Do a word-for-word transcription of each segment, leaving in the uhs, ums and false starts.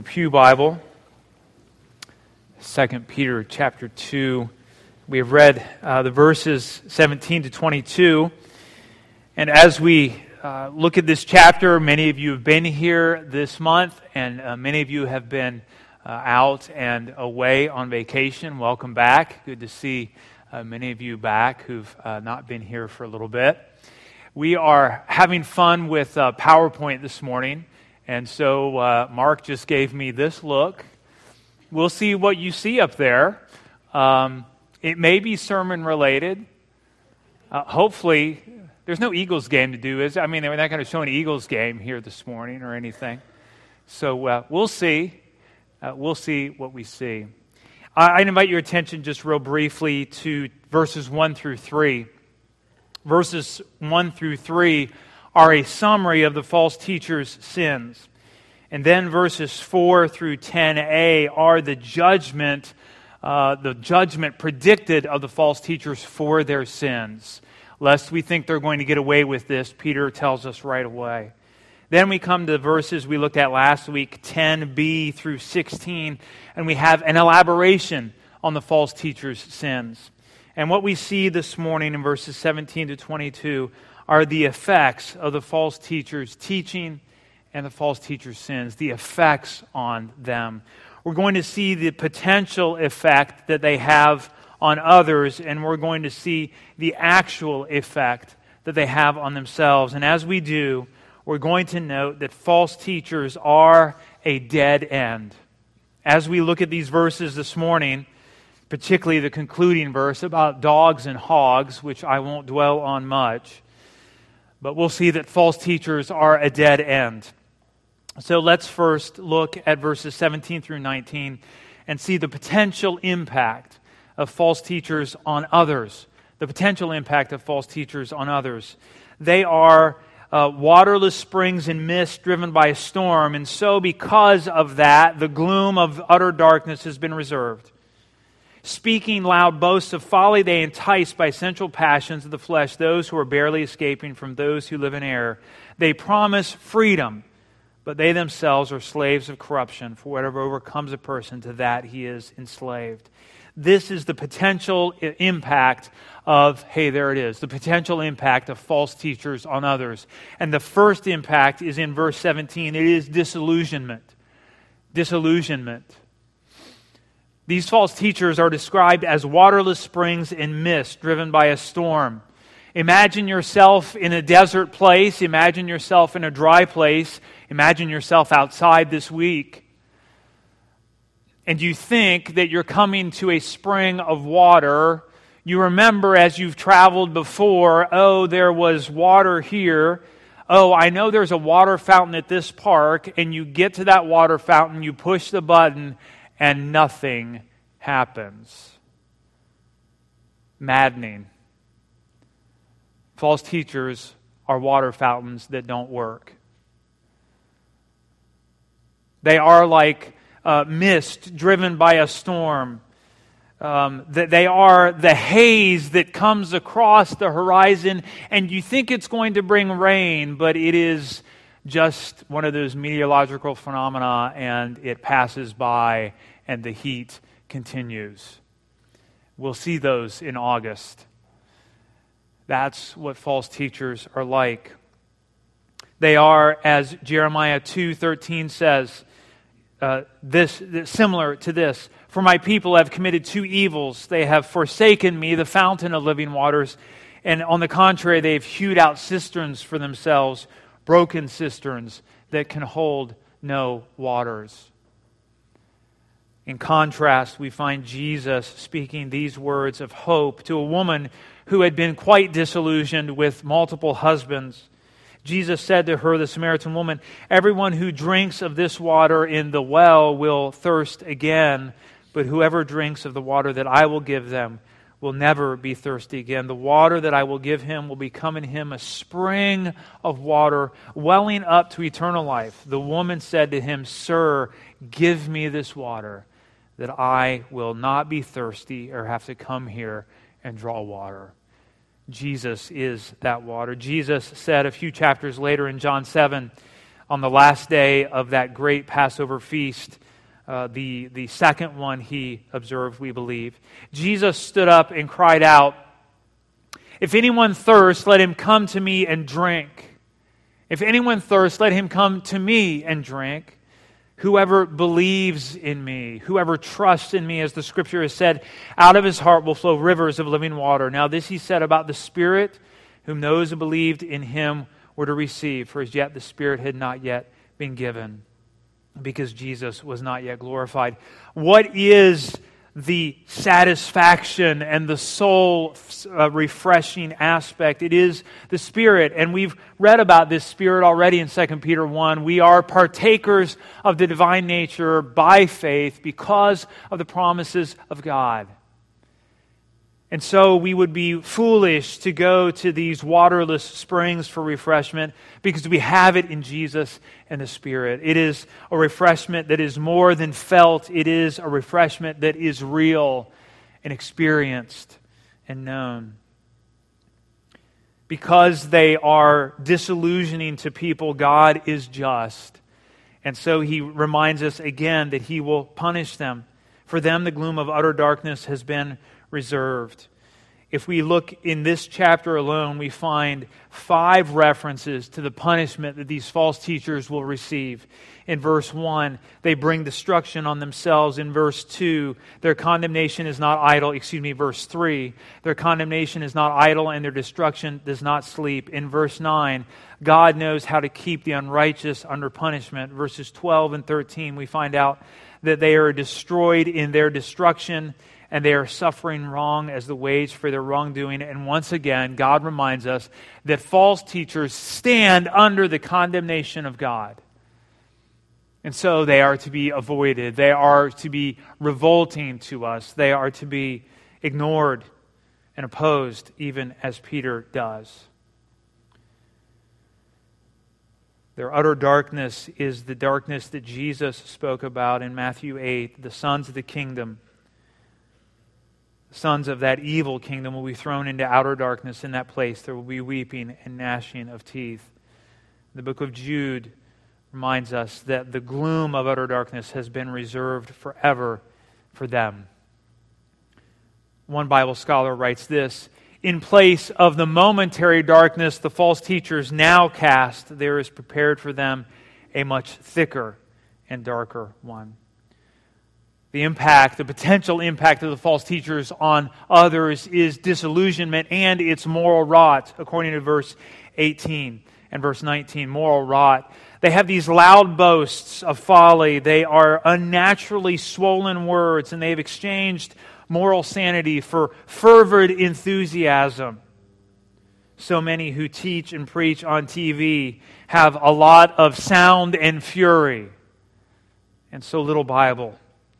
Pew Bible, Second Peter chapter two. We have read uh, the verses seventeen to twenty-two. And as we uh, look at this chapter, many of you have been here this month, and uh, many of you have been uh, out and away on vacation. Welcome back. Good to see uh, many of you back who've uh, not been here for a little bit. We are having fun with uh, PowerPoint this morning. And so uh, Mark just gave me this look. We'll see what you see up there. Um, it may be sermon related. Uh, hopefully, there's no Eagles game to do, is it? I mean, they're not going to show an Eagles game here this morning or anything. So uh, we'll see. Uh, we'll see what we see. I, I invite your attention just real briefly to verses one through three. Verses one through three are a summary of the false teacher's sins. And then verses four through ten a are the judgment, uh, the judgment predicted of the false teachers for their sins. Lest we think they're going to get away with this, Peter tells us right away. Then we come to the verses we looked at last week, ten b through sixteen, and we have an elaboration on the false teacher's sins. And what we see this morning in verses seventeen to twenty-two are the effects of the false teacher's teaching and the false teacher's sins, the effects on them. We're going to see the potential effect that they have on others, and we're going to see the actual effect that they have on themselves. And as we do, we're going to note that false teachers are a dead end. As we look at these verses this morning, particularly the concluding verse about dogs and hogs, which I won't dwell on much, but we'll see that false teachers are a dead end. So let's first look at verses seventeen through nineteen and see the potential impact of false teachers on others. The potential impact of false teachers on others. They are uh, waterless springs and mist driven by a storm, and so because of that, the gloom of utter darkness has been reserved. Speaking loud boasts of folly, they entice by sensual passions of the flesh those who are barely escaping from those who live in error. They promise freedom, but they themselves are slaves of corruption. For whatever overcomes a person, to that he is enslaved. This is the potential impact of, hey, there it is, the potential impact of false teachers on others. And the first impact is in verse seventeen. It is disillusionment. Disillusionment. These false teachers are described as waterless springs in mist driven by a storm. Imagine yourself in a desert place. Imagine yourself in a dry place. Imagine yourself outside this week. And you think that you're coming to a spring of water. You remember as you've traveled before, oh, there was water here. Oh, I know there's a water fountain at this park. And you get to that water fountain, you push the button, and nothing happens. Maddening. False teachers are water fountains that don't work. They are like uh, mist driven by a storm. Um, that they are the haze that comes across the horizon, and you think it's going to bring rain, but it is just one of those meteorological phenomena, and it passes by, and the heat continues. We'll see those in August. That's what false teachers are like. They are, as Jeremiah two thirteen says, uh, this, this similar to this. For my people have committed two evils. They have forsaken me, the fountain of living waters, and on the contrary, they have hewed out cisterns for themselves, broken cisterns that can hold no waters. In contrast, we find Jesus speaking these words of hope to a woman who had been quite disillusioned with multiple husbands. Jesus said to her, the Samaritan woman, everyone who drinks of this water in the well will thirst again, but whoever drinks of the water that I will give them will never be thirsty again. The water that I will give him will become in him a spring of water welling up to eternal life. The woman said to him, Sir, give me this water, that I will not be thirsty or have to come here and draw water. Jesus is that water. Jesus said a few chapters later in John seven, on the last day of that great Passover feast, uh, the, the second one he observed, we believe, Jesus stood up and cried out, "If anyone thirsts, let him come to me and drink. If anyone thirsts, let him come to me and drink. Whoever believes in me, whoever trusts in me," as the Scripture has said, "out of his heart will flow rivers of living water." Now this he said about the Spirit, whom those who believed in him were to receive, for as yet the Spirit had not yet been given, because Jesus was not yet glorified. What is the satisfaction and the soul uh, refreshing aspect? It is the Spirit, and we've read about this Spirit already in Second Peter one. We are partakers of the divine nature by faith because of the promises of God. And so we would be foolish to go to these waterless springs for refreshment, because we have it in Jesus and the Spirit. It is a refreshment that is more than felt. It is a refreshment that is real and experienced and known. Because they are disillusioning to people, God is just. And so he reminds us again that he will punish them. For them, the gloom of utter darkness has been reserved. If we look in this chapter alone, we find five references to the punishment that these false teachers will receive. In verse one, they bring destruction on themselves. In verse two, their condemnation is not idle. Excuse me, verse three, their condemnation is not idle and their destruction does not sleep. In verse nine, God knows how to keep the unrighteous under punishment. Verses twelve and thirteen, we find out that they are destroyed in their destruction, and they are suffering wrong as the wage for their wrongdoing. And once again, God reminds us that false teachers stand under the condemnation of God. And so they are to be avoided. They are to be revolting to us. They are to be ignored and opposed, even as Peter does. Their utter darkness is the darkness that Jesus spoke about in Matthew eight. The sons of the kingdom, the sons of that evil kingdom, will be thrown into outer darkness. In that place there will be weeping and gnashing of teeth. The book of Jude reminds us that the gloom of utter darkness has been reserved forever for them. One Bible scholar writes this: "In place of the momentary darkness the false teachers now cast, there is prepared for them a much thicker and darker one." The impact, the potential impact of the false teachers on others is disillusionment and it's moral rot, according to verse eighteen and verse nineteen. Moral rot. They have these loud boasts of folly. They are unnaturally swollen words, and they have exchanged moral sanity for fervid enthusiasm. So many who teach and preach on T V have a lot of sound and fury, and so little Bible.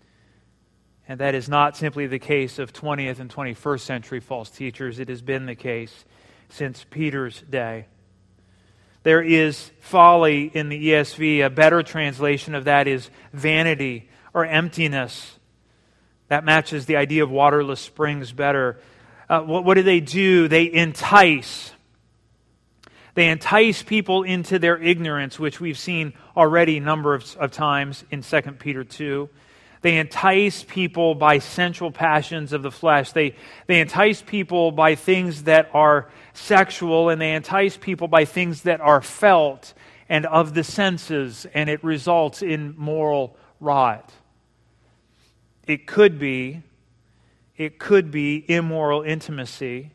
And that is not simply the case of twentieth and twenty-first century false teachers. It has been the case since Peter's day. There is folly in the E S V. A better translation of that is vanity or emptiness. That matches the idea of waterless springs better. Uh, what, what do they do? They entice. They entice people into their ignorance, which we've seen already a number of, of times in Second Peter two. They entice people by sensual passions of the flesh. They, they entice people by things that are sexual, and they entice people by things that are felt and of the senses, and it results in moral rot. It could be, it could be immoral intimacy,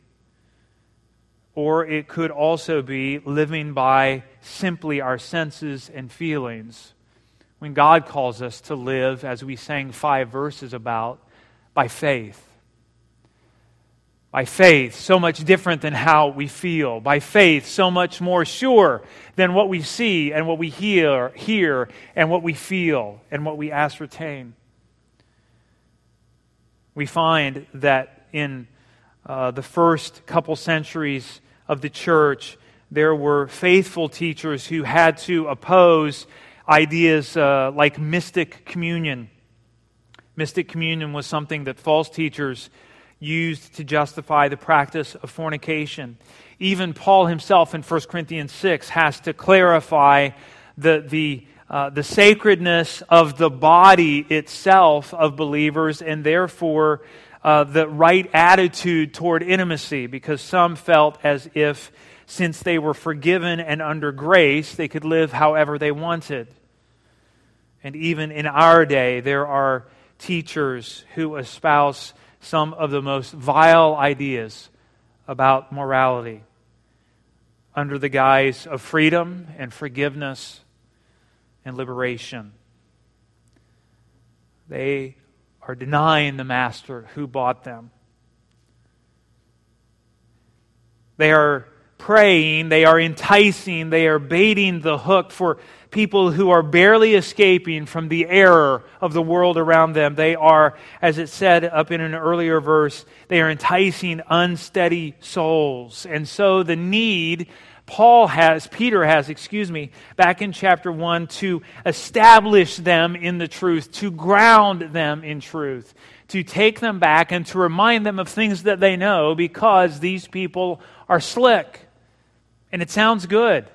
or it could also be living by simply our senses and feelings, when God calls us to live, as we sang five verses about, by faith. By faith, so much different than how we feel. By faith, so much more sure than what we see and what we hear, hear and what we feel and what we ascertain. We find that in uh, the first couple centuries of the church, there were faithful teachers who had to oppose ideas uh, like mystic communion. Mystic communion was something that false teachers used to justify the practice of fornication. Even Paul himself in First Corinthians six has to clarify the the uh, the sacredness of the body itself of believers, and therefore uh, the right attitude toward intimacy, because some felt as if since they were forgiven and under grace, they could live however they wanted. And even in our day, there are teachers who espouse some of the most vile ideas about morality under the guise of freedom and forgiveness and liberation. They are denying the Master who bought them. They are praying, they are enticing, they are baiting the hook for people who are barely escaping from the error of the world around them. They are, as it said up in an earlier verse, they are enticing unsteady souls. And so the need Paul has, Peter has, excuse me, back in chapter one, to establish them in the truth, to ground them in truth, to take them back and to remind them of things that they know, because these people are slick. And it sounds good.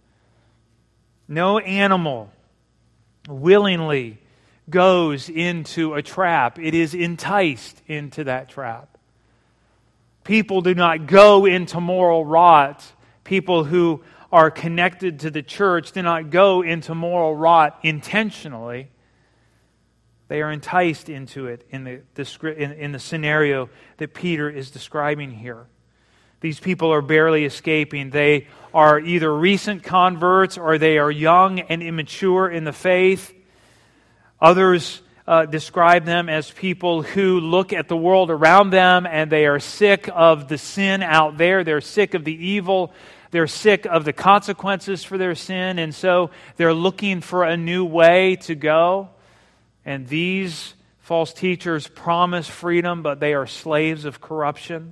No animal willingly goes into a trap. It is enticed into that trap. People do not go into moral rot. People who are connected to the church do not go into moral rot intentionally. They are enticed into it in the, in, in the scenario that Peter is describing here. These people are barely escaping. They are either recent converts or they are young and immature in the faith. Others uh, describe them as people who look at the world around them and they are sick of the sin out there. They're sick of the evil. They're sick of the consequences for their sin. And so they're looking for a new way to go. And these false teachers promise freedom, but they are slaves of corruption.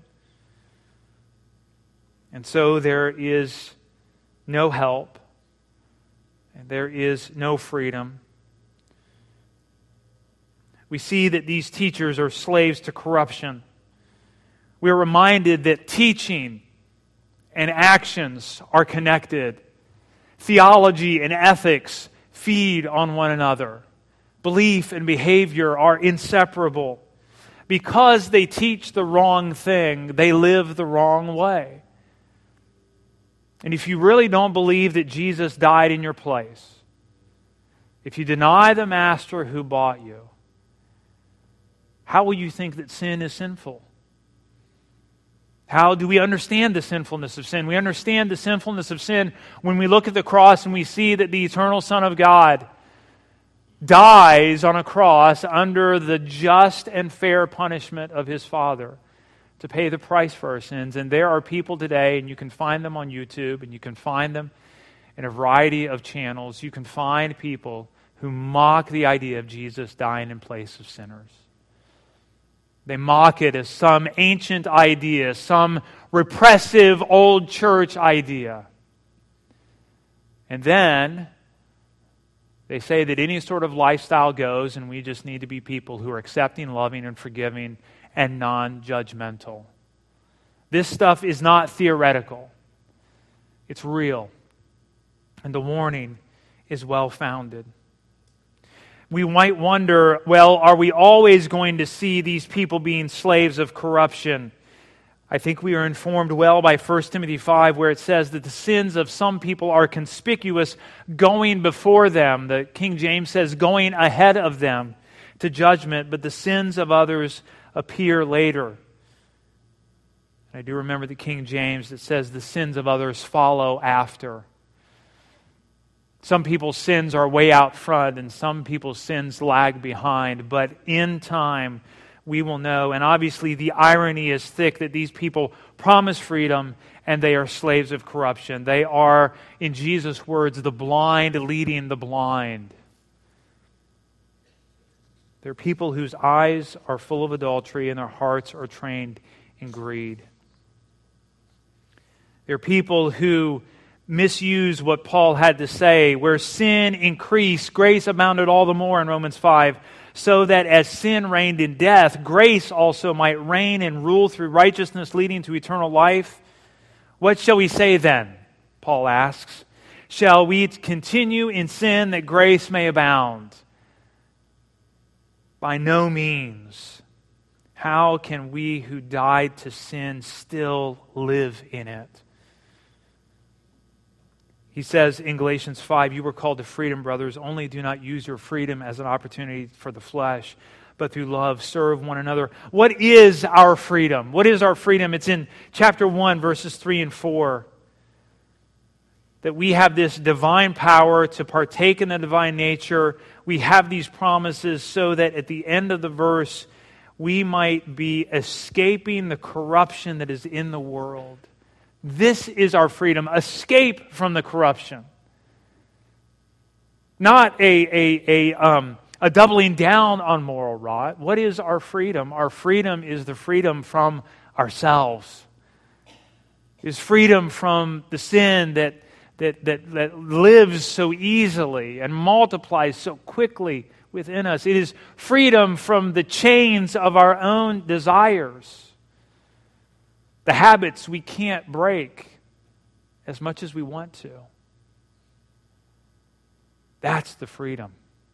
And so there is no help, and there is no freedom. We see that these teachers are slaves to corruption. We are reminded that teaching and actions are connected. Theology and ethics feed on one another. Belief and behavior are inseparable. Because they teach the wrong thing, they live the wrong way. And if you really don't believe that Jesus died in your place, if you deny the Master who bought you, how will you think that sin is sinful? How do we understand the sinfulness of sin? We understand the sinfulness of sin when we look at the cross and we see that the eternal Son of God dies on a cross under the just and fair punishment of His Father to pay the price for our sins. And there are people today, and you can find them on YouTube, and you can find them in a variety of channels. You can find people who mock the idea of Jesus dying in place of sinners. They mock it as some ancient idea, some repressive old church idea. And then they say that any sort of lifestyle goes, and we just need to be people who are accepting, loving, and forgiving, and non-judgmental. This stuff is not theoretical. It's real. And the warning is well-founded. We might wonder, well, are we always going to see these people being slaves of corruption? I think we are informed well by First Timothy five, where it says that the sins of some people are conspicuous, going before them. The King James says, going ahead of them to judgment, but the sins of others appear later. I do remember the King James that says the sins of others follow after. Some people's sins are way out front and some people's sins lag behind, but in time we will know. And obviously the irony is thick that these people promise freedom and they are slaves of corruption. They are, in Jesus' words, the blind leading the blind. They're people whose eyes are full of adultery and their hearts are trained in greed. They're people who misuse what Paul had to say, where sin increased, grace abounded all the more in Romans five, so that as sin reigned in death, grace also might reign and rule through righteousness leading to eternal life. What shall we say then? Paul asks. Shall we continue in sin that grace may abound? By no means. How can we who died to sin still live in it? He says in Galatians five, you were called to freedom, brothers. Only do not use your freedom as an opportunity for the flesh, but through love serve one another. What is our freedom? What is our freedom? It's in chapter one, verses three and four. That we have this divine power to partake in the divine nature. We have these promises so that at the end of the verse, we might be escaping the corruption that is in the world. This is our freedom. Escape from the corruption. Not a, a, a, um, a doubling down on moral rot. What is our freedom? Our freedom is the freedom from ourselves. It is freedom from the sin that That, that, that lives so easily and multiplies so quickly within us. It is freedom from the chains of our own desires, the habits we can't break as much as we want to. That's the freedom.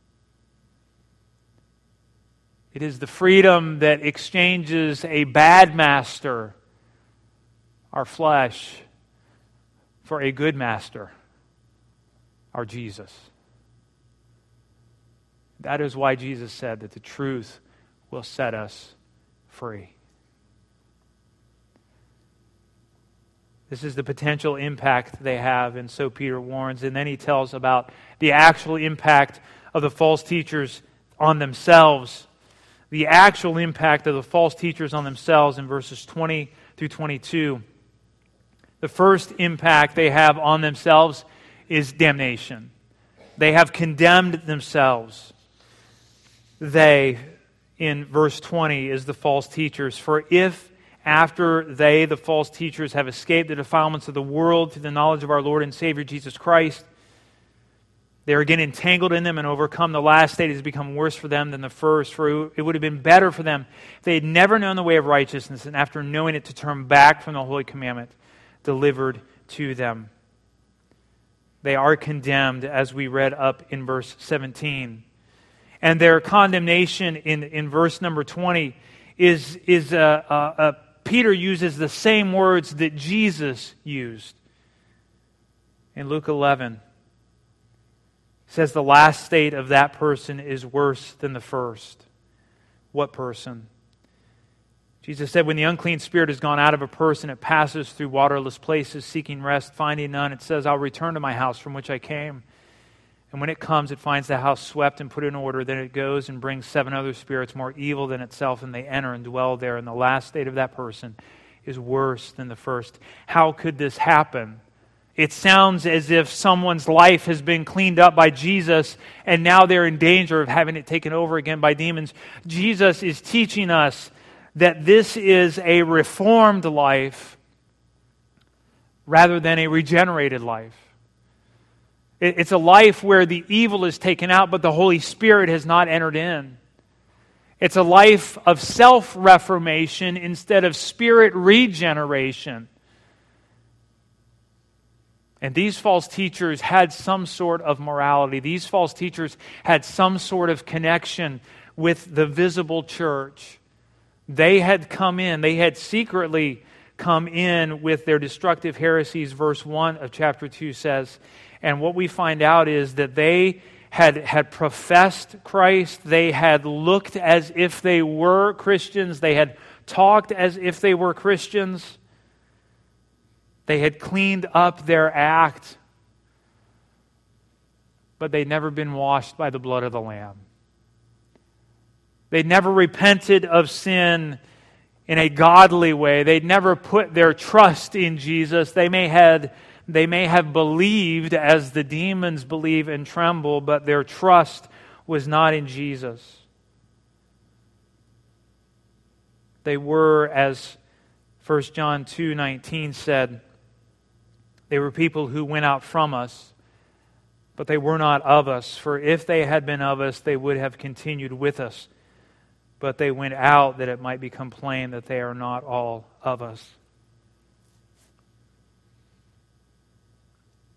It is the freedom that exchanges a bad master, our flesh, for a good master, our Jesus. That is why Jesus said that the truth will set us free. This is the potential impact they have, and so Peter warns. And then he tells about the actual impact of the false teachers on themselves. The actual impact of the false teachers on themselves in verses twenty through twenty-two. The first impact they have on themselves is damnation. They have condemned themselves. They, in verse twenty, is the false teachers. For if after they, the false teachers, have escaped the defilements of the world through the knowledge of our Lord and Savior Jesus Christ, they are again entangled in them and overcome, the last state has become worse for them than the first. For it would have been better for them if they had never known the way of righteousness, and after knowing it, to turn back from the holy commandment delivered to them. They are condemned, as we read up in verse seventeen. And their condemnation in, in verse number twenty is, is uh, uh, uh, Peter uses the same words that Jesus used. In Luke eleven, it says the last state of that person is worse than the first. What person? Jesus said, when the unclean spirit has gone out of a person, it passes through waterless places, seeking rest, finding none. It says, I'll return to my house from which I came. And when it comes, it finds the house swept and put in order. Then it goes and brings seven other spirits more evil than itself, and they enter and dwell there. And the last state of that person is worse than the first. How could this happen? It sounds as if someone's life has been cleaned up by Jesus, and now they're in danger of having it taken over again by demons. Jesus is teaching us that this is a reformed life rather than a regenerated life. It's a life where the evil is taken out, but the Holy Spirit has not entered in. It's a life of self-reformation instead of spirit regeneration. And these false teachers had some sort of morality. These false teachers had some sort of connection with the visible church. They had come in, they had secretly come in with their destructive heresies, verse one of chapter two says. And what we find out is that they had, had professed Christ, they had looked as if they were Christians, they had talked as if they were Christians, they had cleaned up their act, but they'd never been washed by the blood of the Lamb. They'd never repented of sin in a godly way. They'd never put their trust in Jesus. They may had, they may have believed as the demons believe and tremble, but their trust was not in Jesus. They were, as First John two nineteen said, they were people who went out from us, but they were not of us. For if they had been of us, they would have continued with us. But they went out that it might become plain that they are not all of us.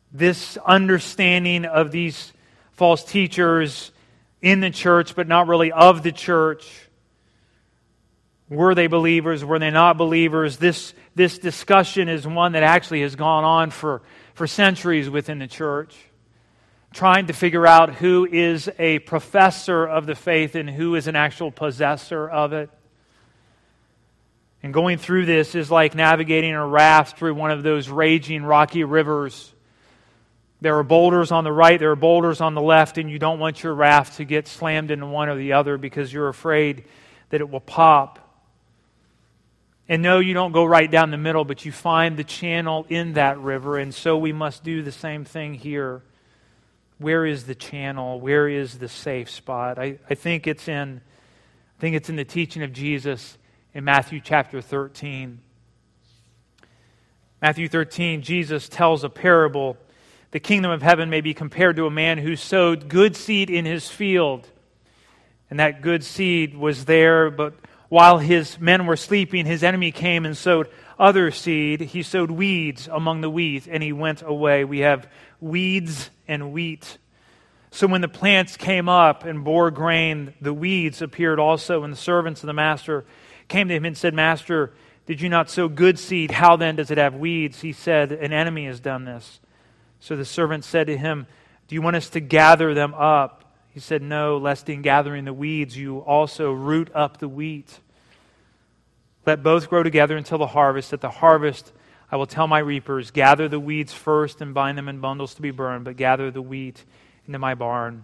this understanding of these false teachers in the church, but not really of the church. Were they believers? Were they not believers? This, this discussion is one that actually has gone on for, for centuries within the church, trying to figure out who is a professor of the faith and who is an actual possessor of it. And going through this is like navigating a raft through one of those raging rocky rivers. There are boulders on the right, there are boulders on the left, and you don't want your raft to get slammed into one or the other because you're afraid that it will pop. And no, you don't go right down the middle, but you find the channel in that river, and so we must do the same thing here. Where is the channel? Where is the safe spot? I, I think it's in I think it's in the teaching of Jesus in Matthew chapter thirteen. Matthew thirteen, Jesus tells a parable. The kingdom of heaven may be compared to a man who sowed good seed in his field. And that good seed was there, but while his men were sleeping, his enemy came and sowed other seed. He sowed weeds among the wheat, and he went away. We have weeds and wheat. So when the plants came up and bore grain, the weeds appeared also, and the servants of the master came to him and said, Master, did you not sow good seed? How then does it have weeds? He said, an enemy has done this. So the servant said to him, do you want us to gather them up? He said, no, lest in gathering the weeds you also root up the wheat. Let both grow together until the harvest. At the harvest I will tell my reapers, gather the weeds first and bind them in bundles to be burned, but gather the wheat into my barn.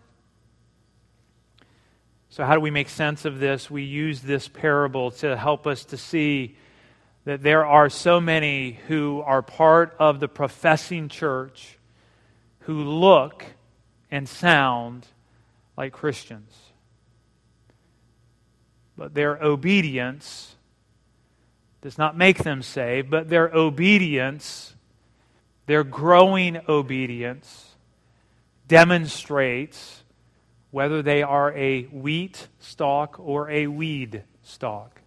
So how do we make sense of this? We use this parable to help us to see that there are so many who are part of the professing church who look and sound like Christians. But their obedience does not make them saved, but their obedience, their growing obedience, demonstrates whether they are a wheat stalk or a weed stalk.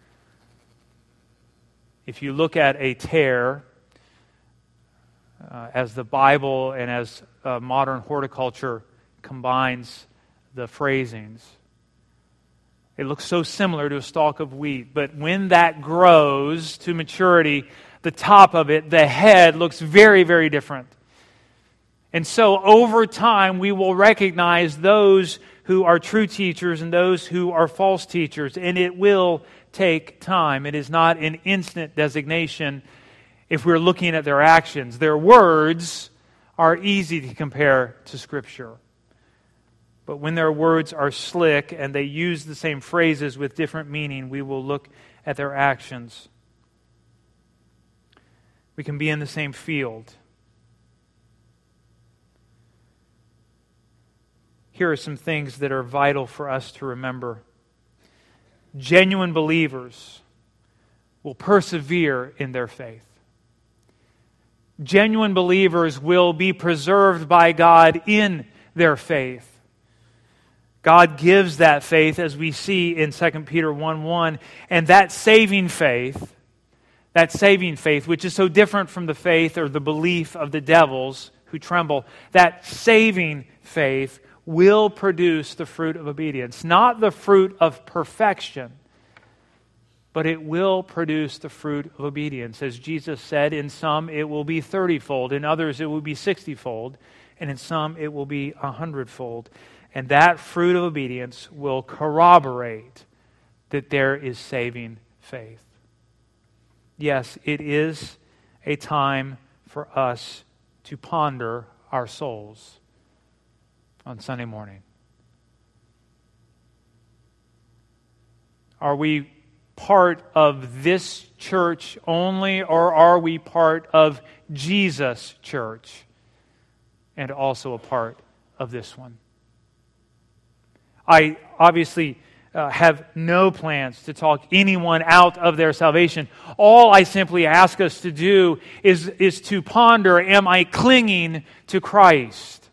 If you look at a tare, uh, as the Bible and as uh, modern horticulture combines the phrasings, it looks so similar to a stalk of wheat. But when that grows to maturity, the top of it, the head, looks very, very different. And so over time, we will recognize those who are true teachers and those who are false teachers. And it will take time. It is not an instant designation if we're looking at their actions. Their words are easy to compare to Scripture. But when their words are slick and they use the same phrases with different meaning, we will look at their actions. We can be in the same field. Here are some things that are vital for us to remember. Genuine believers will persevere in their faith. Genuine believers will be preserved by God in their faith. God gives that faith, as we see in Second Peter one one, and that saving faith, that saving faith, which is so different from the faith or the belief of the devils who tremble, that saving faith will produce the fruit of obedience. Not the fruit of perfection, but it will produce the fruit of obedience. As Jesus said, in some it will be thirty-fold, in others it will be sixty-fold, and in some it will be a hundredfold. And that fruit of obedience will corroborate that there is saving faith. Yes, it is a time for us to ponder our souls on Sunday morning. Are we part of this church only, or are we part of Jesus' church and also a part of this one? I obviously uh, have no plans to talk anyone out of their salvation. All I simply ask us to do is, is to ponder, am I clinging to Christ?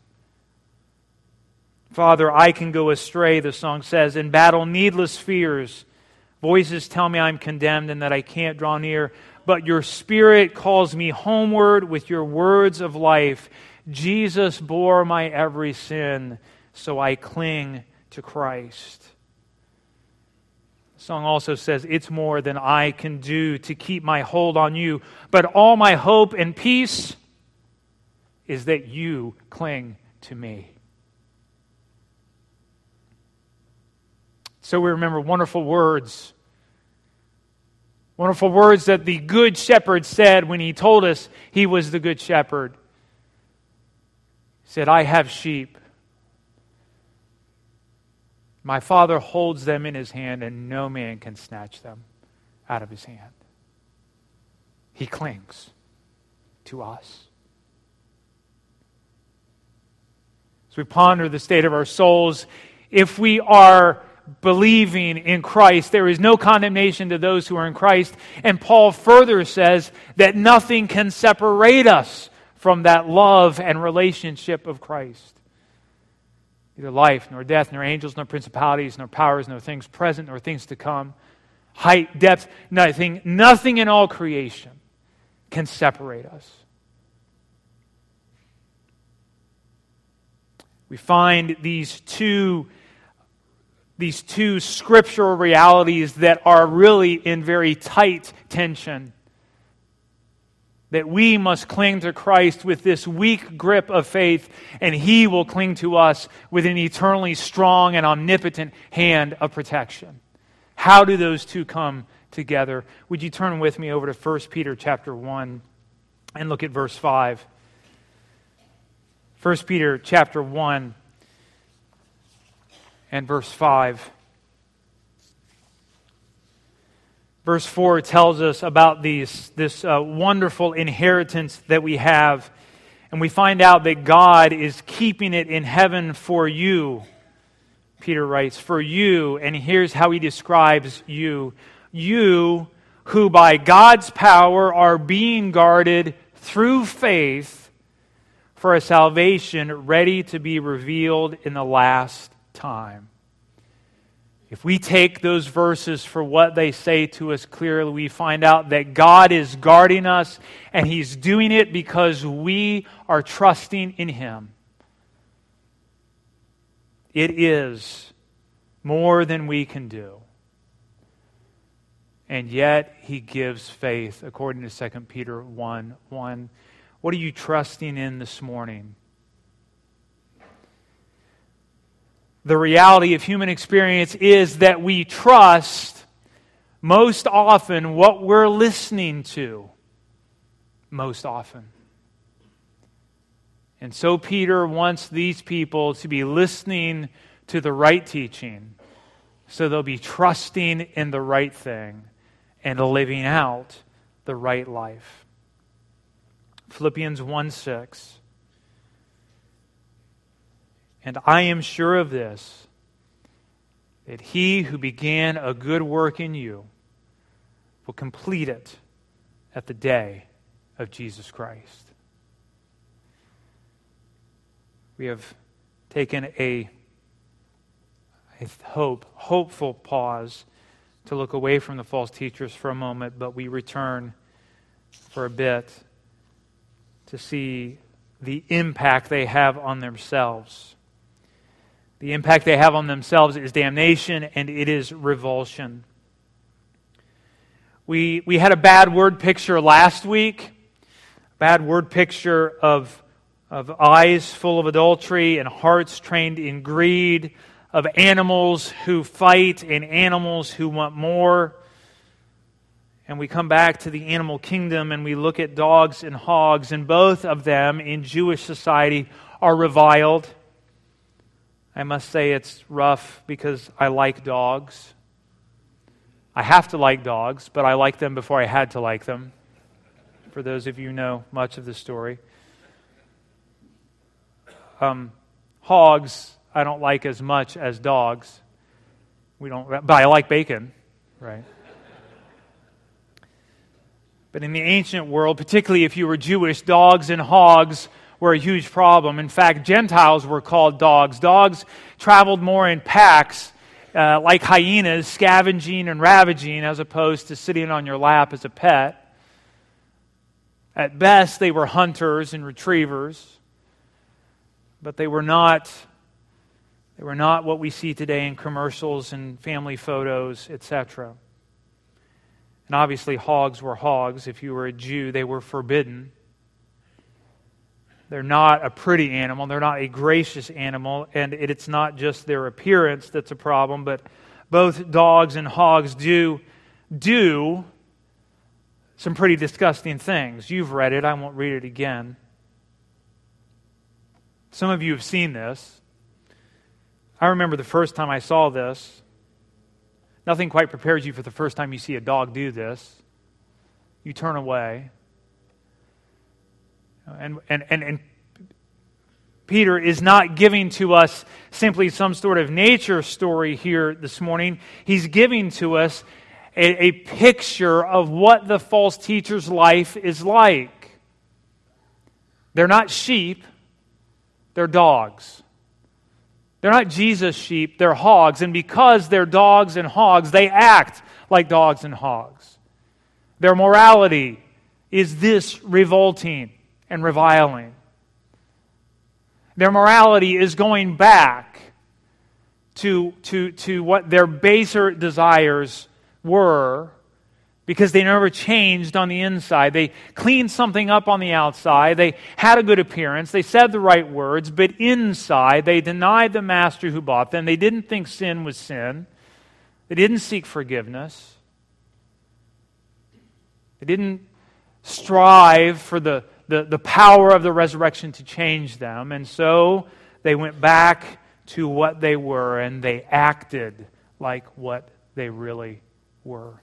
Father, I can go astray, the song says, and battle needless fears. Voices tell me I'm condemned and that I can't draw near, but your Spirit calls me homeward with your words of life. Jesus bore my every sin, so I cling to Christ. The song also says, it's more than I can do to keep my hold on you, but all my hope and peace is that you cling to me. So we remember wonderful words. Wonderful words that the Good Shepherd said when he told us he was the Good Shepherd. He said, I have sheep. My Father holds them in his hand, and no man can snatch them out of his hand. He clings to us. As we ponder the state of our souls, if we are believing in Christ, there is no condemnation to those who are in Christ. And Paul further says that nothing can separate us from that love and relationship of Christ. Neither life, nor death, nor angels, nor principalities, nor powers, nor things present, nor things to come. Height, depth, nothing, nothing in all creation can separate us. We find these two These two scriptural realities that are really in very tight tension. That we must cling to Christ with this weak grip of faith, and He will cling to us with an eternally strong and omnipotent hand of protection. How do those two come together? Would you turn with me over to First Peter chapter one and look at verse five. First Peter chapter one and verse five. Verse four tells us about these, this uh, wonderful inheritance that we have. And we find out that God is keeping it in heaven for you. Peter writes, for you, and here's how he describes you. You who by God's power are being guarded through faith for a salvation ready to be revealed in the last time. If we take those verses for what they say to us clearly, we find out that God is guarding us, and He's doing it because we are trusting in Him. It is more than we can do. And yet He gives faith, according to Second Peter one one. What are you trusting in this morning? The reality of human experience is that we trust most often what we're listening to. Most often. And so Peter wants these people to be listening to the right teaching, so they'll be trusting in the right thing and living out the right life. Philippians one six. And I am sure of this, that He who began a good work in you will complete it at the day of Jesus Christ. We have taken a, I hope, hopeful pause to look away from the false teachers for a moment, but we return for a bit to see the impact they have on themselves. The impact they have on themselves is damnation, and it is revulsion. We, we had a bad word picture last week, bad word picture of, of eyes full of adultery and hearts trained in greed, of animals who fight and animals who want more. And we come back to the animal kingdom and we look at dogs and hogs, and both of them in Jewish society are reviled. I must say it's rough because I like dogs. I have to like dogs, but I like them before I had to like them. For those of you who know much of the story. Um, hogs, I don't like as much as dogs. We don't, but I like bacon, right? But in the ancient world, particularly if you were Jewish, dogs and hogs were a huge problem. In fact, Gentiles were called dogs. Dogs traveled more in packs, uh, like hyenas, scavenging and ravaging, as opposed to sitting on your lap as a pet. At best, they were hunters and retrievers. but they were not they were not what we see today in commercials and family photos, et cetera. And obviously hogs were hogs. If you were a Jew, they were forbidden. They're not a pretty animal. They're not a gracious animal. And it, it's not just their appearance that's a problem, but both dogs and hogs do do some pretty disgusting things. You've read it. I won't read it again. Some of you have seen this. I remember the first time I saw this. Nothing quite prepares you for the first time you see a dog do this. You turn away. And, and, and, and Peter is not giving to us simply some sort of nature story here this morning. He's giving to us a, a picture of what the false teacher's life is like. They're not sheep, they're dogs. They're not Jesus' sheep, they're hogs. And because they're dogs and hogs, they act like dogs and hogs. Their morality is this revolting and reviling. Their morality is going back to, to, to what their baser desires were, because they never changed on the inside. They cleaned something up on the outside. They had a good appearance. They said the right words, but inside they denied the master who bought them. They didn't think sin was sin. They didn't seek forgiveness. They didn't strive for the, the, the power of the resurrection to change them. And so they went back to what they were, and they acted like what they really were.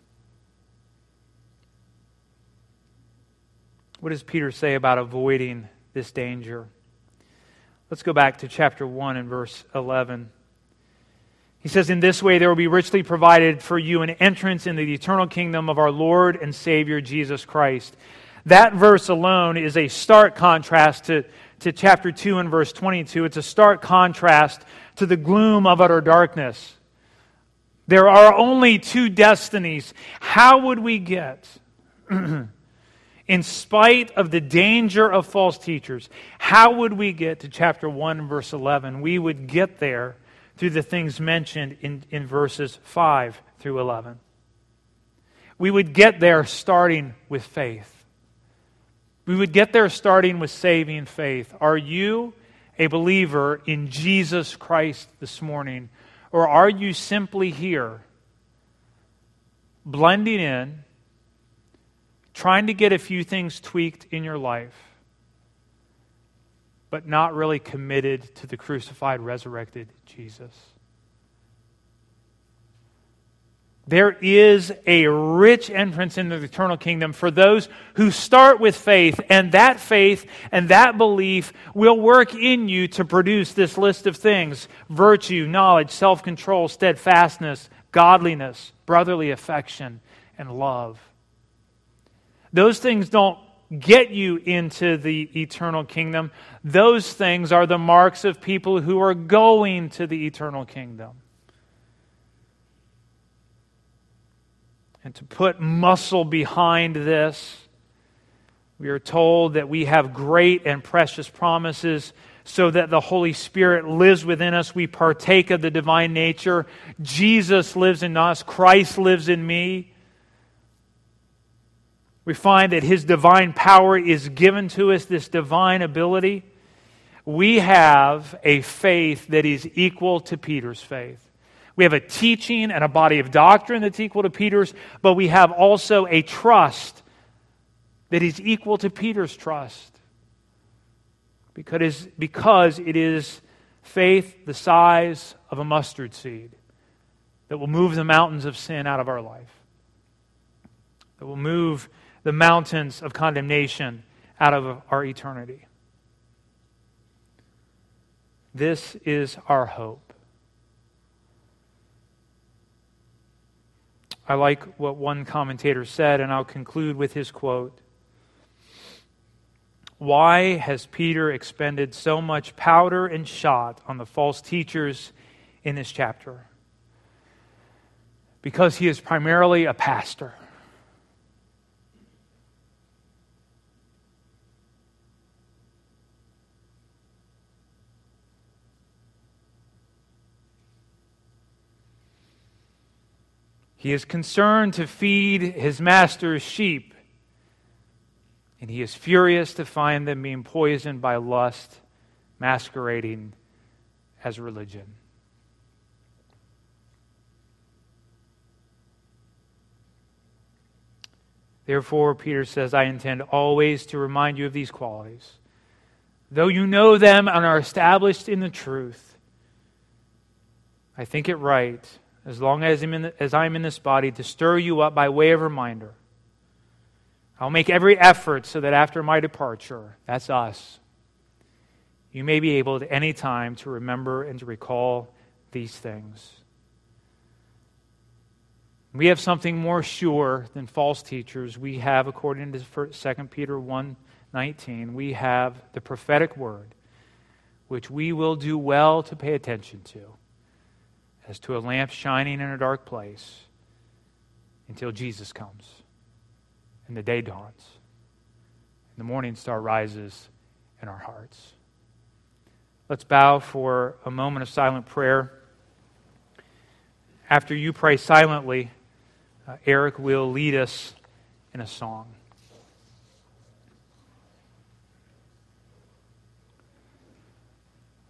What does Peter say about avoiding this danger? Let's go back to chapter one and verse eleven. He says, "In this way there will be richly provided for you an entrance into the eternal kingdom of our Lord and Savior Jesus Christ." That verse alone is a stark contrast to, to chapter two and verse twenty-two. It's a stark contrast to the gloom of utter darkness. There are only two destinies. How would we get, in spite of the danger of false teachers, how would we get to chapter one, verse eleven? We would get there through the things mentioned in, in verses five through eleven. We would get there starting with faith. We would get there starting with saving faith. Are you a believer in Jesus Christ this morning? Or are you simply here, blending in, trying to get a few things tweaked in your life, but not really committed to the crucified, resurrected Jesus? There is a rich entrance into the eternal kingdom for those who start with faith, and that faith and that belief will work in you to produce this list of things: virtue, knowledge, self-control, steadfastness, godliness, brotherly affection, and love. Those things don't get you into the eternal kingdom. Those things are the marks of people who are going to the eternal kingdom. And to put muscle behind this, we are told that we have great and precious promises so that the Holy Spirit lives within us. We partake of the divine nature. Jesus lives in us. Christ lives in me. We find that His divine power is given to us, this divine ability. We have a faith that is equal to Peter's faith. We have a teaching and a body of doctrine that's equal to Peter's, but we have also a trust that is equal to Peter's trust. Because, because it is faith the size of a mustard seed that will move the mountains of sin out of our life, that will move the mountains of condemnation out of our eternity. This is our hope. I like what one commentator said, and I'll conclude with his quote. "Why has Peter expended so much powder and shot on the false teachers in this chapter? Because he is primarily a pastor. He is concerned to feed his master's sheep, and he is furious to find them being poisoned by lust, masquerading as religion. Therefore, Peter says, I intend always to remind you of these qualities, though you know them and are established in the truth. I think it right, as long as I'm in, the, as I'm in this body, to stir you up by way of reminder. I'll make every effort so that after my departure, that's us, you may be able at any time to remember and to recall these things. We have something more sure than false teachers. We have, according to Second Peter one nineteen, we have the prophetic word, which we will do well to pay attention to, as to a lamp shining in a dark place until Jesus comes and the day dawns and the morning star rises in our hearts. Let's bow for a moment of silent prayer. After you pray silently, uh, Eric will lead us in a song.